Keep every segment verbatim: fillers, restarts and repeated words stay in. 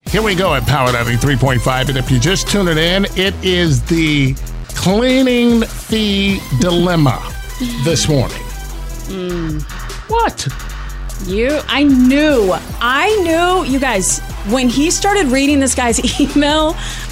Here we go at Power ninety-three point five, and if you just tune it in, it is the cleaning fee dilemma this morning. Mm. What? You, I knew, I knew, you guys, when he started reading this guy's email,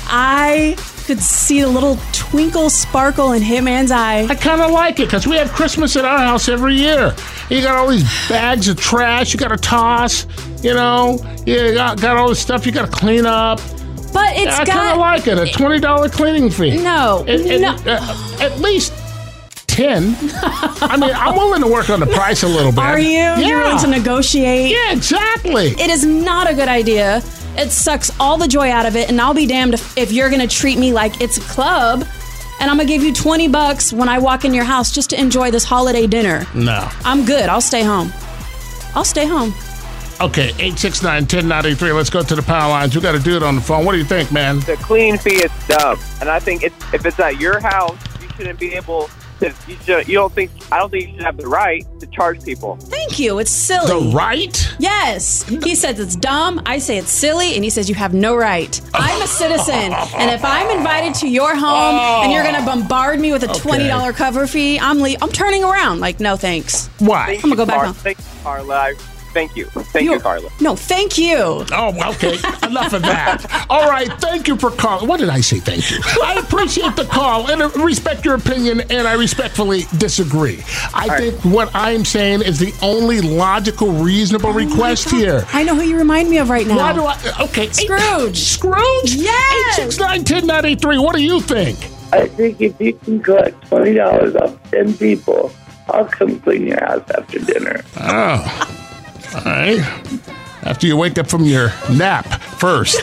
I could see a little twinkle sparkle in Hitman's eye. I kind of like it because we have Christmas at our house every year. You got all these bags of trash you got to toss, you know, you got, got all this stuff you got to clean up. But it's I got... kind of like it, a twenty dollars cleaning fee. No, it, it, no. Uh, at least ten. I mean, I'm willing to work on the price a little bit. Are you? Yeah. You're willing to negotiate? Yeah, exactly. It is not a good idea. It sucks all the joy out of it, and I'll be damned if, if you're going to treat me like it's a club, and I'm going to give you twenty bucks when I walk in your house just to enjoy this holiday dinner. No. I'm good. I'll stay home. I'll stay home. Okay, eight six nine, one zero nine three. Let's go to the power lines. We got to do it on the phone. What do you think, man? The clean fee is dumb, and I think it's, if it's at your house, you shouldn't be able to. You should. You don't think? I don't think you should have the right to charge people. Thank you. It's silly. The right? Yes. He says it's dumb. I say it's silly, and he says you have no right. I'm a citizen, and if I'm invited to your home oh. and you're going to bombard me with a Okay. twenty dollars cover fee, I'm le- I'm turning around. Like, no thanks. Why? I'm gonna go back Car- home. Thank you, Carla. I- Thank you. Thank you, You- Carla. No, thank you. Oh, okay. Enough of that. All right. Thank you for calling. What did I say? Thank you. I appreciate the call and I respect your opinion, and I respectfully disagree. I All think what I'm saying is the only logical, reasonable request here. I know who you remind me of right now. Why do I? Okay. Scrooge. Scrooge? Yes. eight six nine, one zero nine three. What do you think? I think if you can collect twenty dollars off ten people, I'll come clean your house after dinner. Oh. All right. After you wake up from your nap first.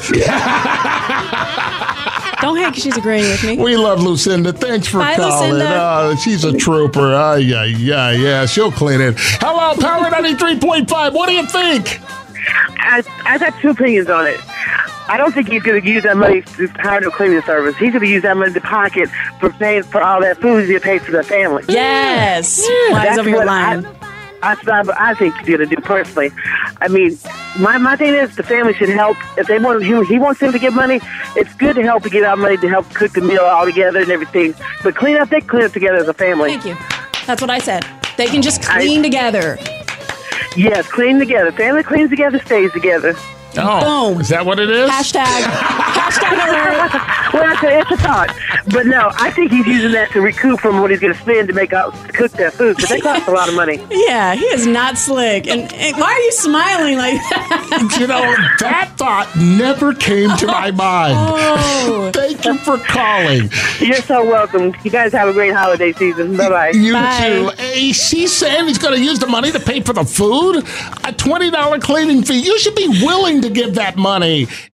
Don't hate because she's agreeing with me. We love Lucinda. Thanks for Bye, calling. Lucinda. Oh, she's a trooper. Oh, yeah, yeah, yeah. She'll clean it. Hello, Power ninety-three point five. What do you think? I, I got two opinions on it. I don't think he's going to use that money to hire no cleaning service. He's going to use that money to pocket for paying for all that food he pays for the family. Yes. Why is over your what line? I, that's what I think he's going to do personally. I mean, my, my thing is the family should help. If they want him, he wants him to get money, it's good to help to get out money to help cook the meal all together and everything. But clean up, they clean up together as a family. Thank you. That's what I said. They can just clean I, together. Yes, clean together. Family cleans together, stays together. Oh, Boom. Is that what it is? Hashtag. Hashtag alert. Well, it's a, it's a thought. But no, I think he's using that to recoup from what he's going to spend to make out to cook that food, because that costs a lot of money. Yeah, he is not slick. And, and why are you smiling like that? You know, that thought never came to my mind. Oh. Thank you for calling. You're so welcome. You guys have a great holiday season. Bye-bye. You Bye. too. Hey, she's saying he's going to use the money to pay for the food? A twenty dollars cleaning fee. You should be willing to give that money.